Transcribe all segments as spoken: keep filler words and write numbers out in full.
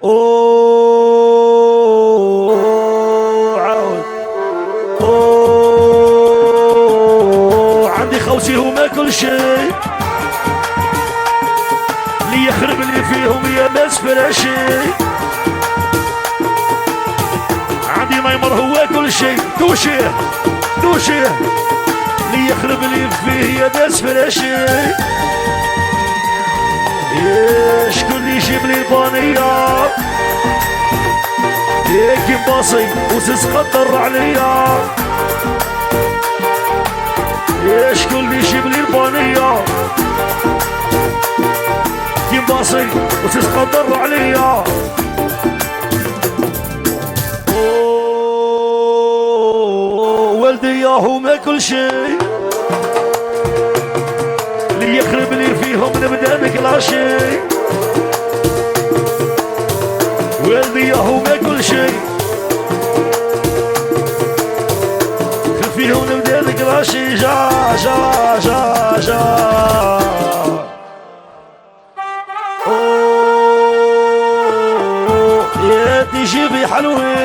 اوه عاود اوه عندي خوتي هما كل شيء اللي يخرب لي فيهم يا ناس فراشي. عندي نيمار هو كل شيء دوشيه دوشيه اللي يخرب لي فيه يا ناس فراشي. شكون اللي يجيب لي البانية يا كي باصي وزز قدر عليا. يا شكون اللي يجيب لي البانية كي باصي وزز قدر عليا. اوه والدي هما كل شيء اللي يخرب لي فيهم نبدا بكلاشي. والدي هما كل شيء فيهم نبدا بكلاشي. جا جا جا جا اوه يا تجيبي حلوي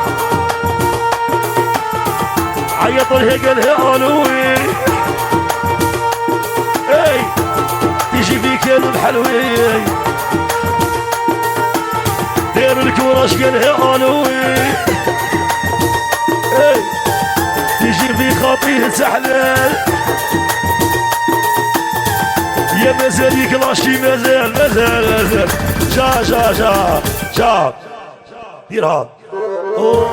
عيط لها قالها الوي. اي تيجي في كلب حلوي دير الكوراش قالها الوي. اي تيجي في خاطيه سحلال يا مازال يكلاشي مازال مازال مازال. جا جا جا جا ديرها اوه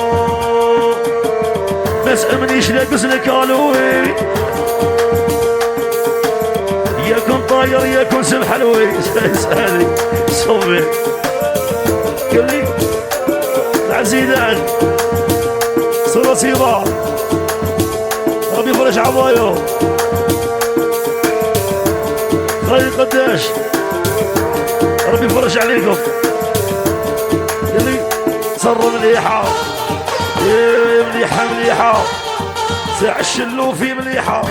ما سألنيش لابس لك الوي. ياكون طاير ياكون سم حلوي سالي صوبي قال لي العزيزان صورة سيبا ربي يفرج عوايو خير قداش ربي يفرج عليكم. قال لي صر مليحة ايه مليحة مليحة ساع الشلوفي مليحة.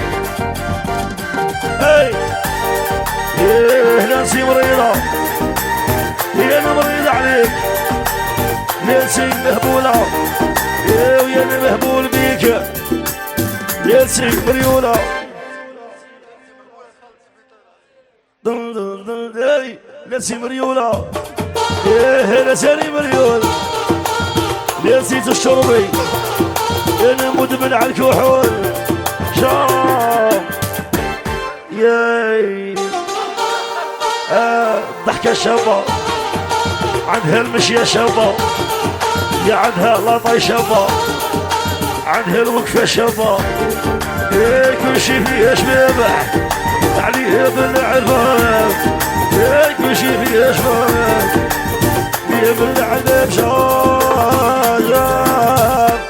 اي ايه نانسي مريضة ايه انا مريضة عليك نانسي مهبولة ايه ويا انا مهبول بيك نانسي مريولة. دن دن دن اي نانسي مريولة ايه نانسي مريول نانسي تشربي انا مدمن على الكحول. شام ياي آه ضحكة شابة عندها المشية شابة يا عندها لاطي شابة عندها الوقفة شابة. ايه كل شي فيها شبابح عليها بالعذاب. ايه كل شي فيها شبابح فيها بالعذاب. شاجاب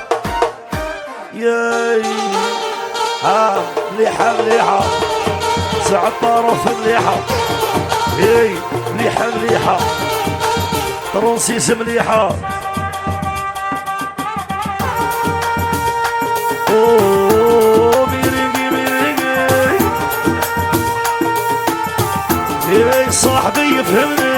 ياي ها مليحة مليحة ساعة الطرف مليحة. اي مليحة مليحة ترونسيس مليحة. اوه ميرينجي ميرينجي اي صاحبي يفهمني